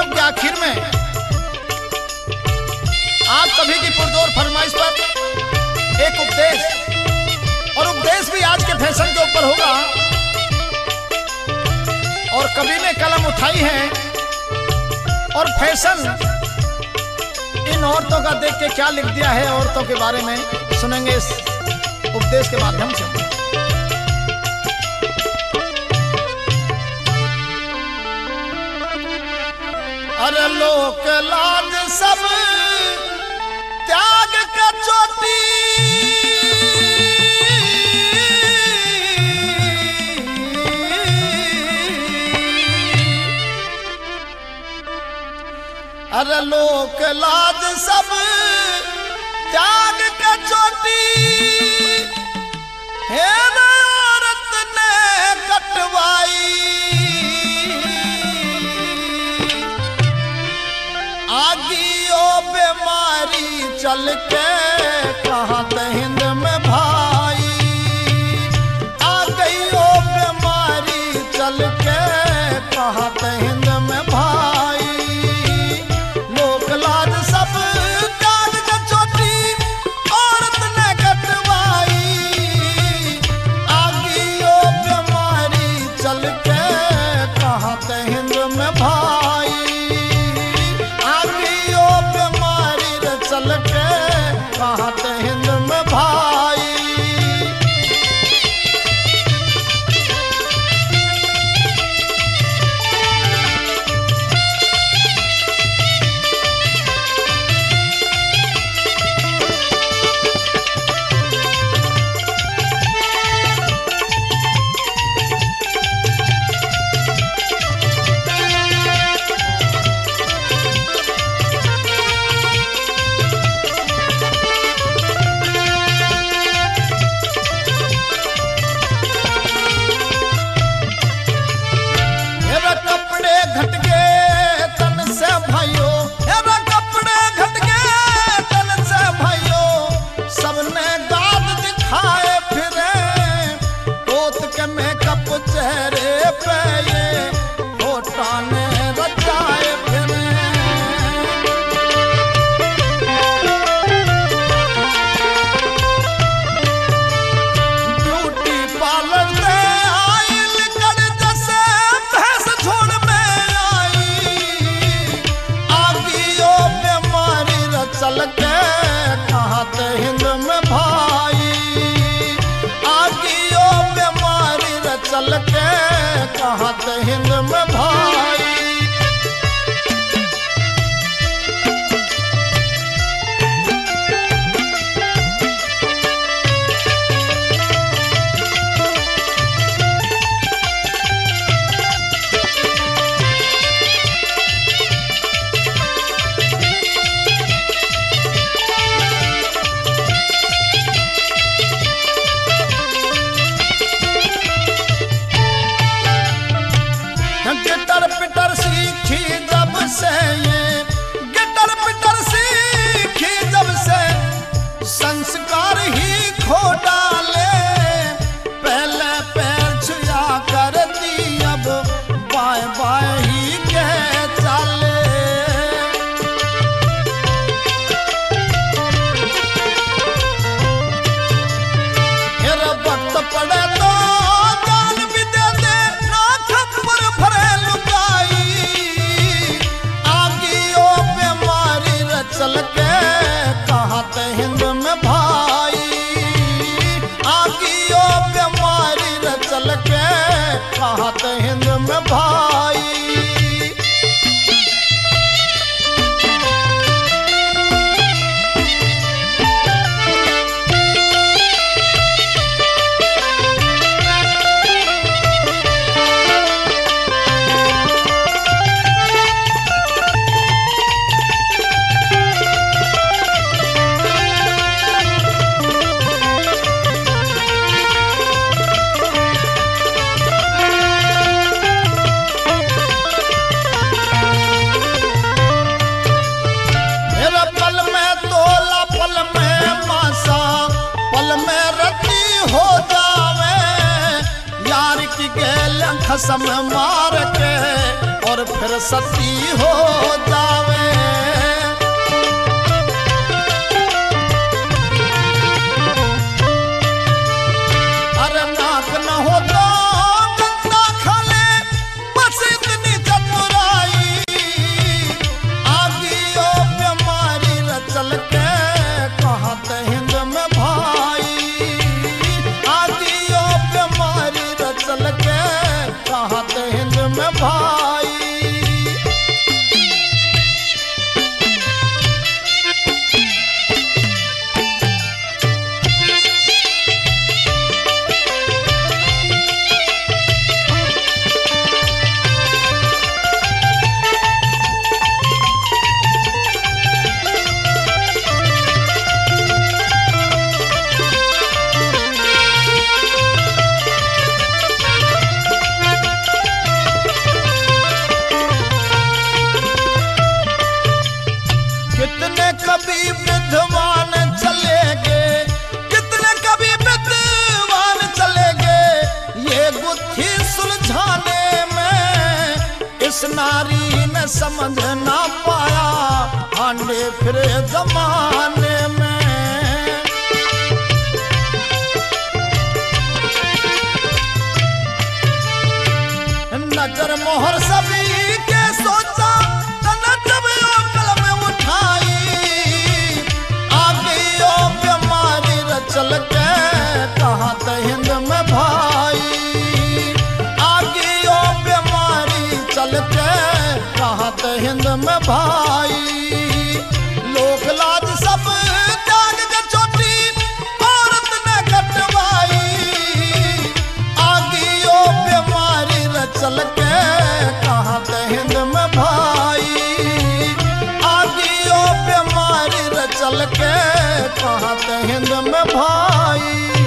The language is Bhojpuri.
कार्यक्रम के आखिर में आप सभी की पुरजोर फरमाइश पर एक उपदेश, और उपदेश भी आज के फैशन के ऊपर होगा। और कवि ने कलम उठाई है और फैशन इन औरतों का देख के क्या लिख दिया है औरतों के बारे में सुनेंगे इस उपदेश के माध्यम से। अरे लोक लाज सब त्याग के चोटी, अरे लोक लाज सब त्याग के चोटी, हे औरत ने कटवाई। आगियो बीमारी चल के कहाँ हिंद में भाई, आ गई ओ बीमारी चल के कहाँ हिंद में भाई। लोक लाज सब त्याग के चोटी औरत ने कटवाई। आगियो बीमारी चल के कहाँ हिंद में भाई। चल के कहाँ हिंद में भाई। चेहरे पे ये होठाने रचाए फिरे। ब्यूटी पार्लर से आई लिकड़ जैसे भैंस झोड़ में आई। आगियो बीमारी चल के कहाँ हिंद में भाई। आगियो बीमारी चल के कहाँ हिंद में भाई। गिटर पिटर सीखी जब से ये, गिटर पिटर सीखी जब से संस्कार ही खो डाले। पहले पैर छुआ करती अब बाय बाय ही कह चाले। फिर वक्त पड़े तो जान भी दे दे, ना खबर भरे लुकाई। आगियो बीमारी चल के कहाँ हिंद में भाई। आगियो बीमारी चल के कहाँ हिंद में भाई। खसम मार के और और फिर सती हो जावे। अरे नाक न हो तो गंदा खाले, बस इतनी चतुराई। आगियो बीमारी रचल के कहत हिंद में भाई। आगियो बीमारी रचल के कहत हिंद में भाई। कितने कभी विद्वान चले गए, कितने कभी विद्वान चले गए ये गुत्थी सुलझाने में। इस नारी ने समझ ना पाया आंधे फिरे जमाने में। नजर मोहर सभी के सोचा, जब कलम उठाई। आगियो बीमारी रचल के कहत हिंद में भाई। आगियो बीमारी चल के कहत हिंद में भाई। लोक लाज सब त्याग के छोटी औरत ने कटवाई। आगियो बीमारी रचल के कहत हिंद में भाई। आगियो बीमारी रचल के कहत हिंद में भाई।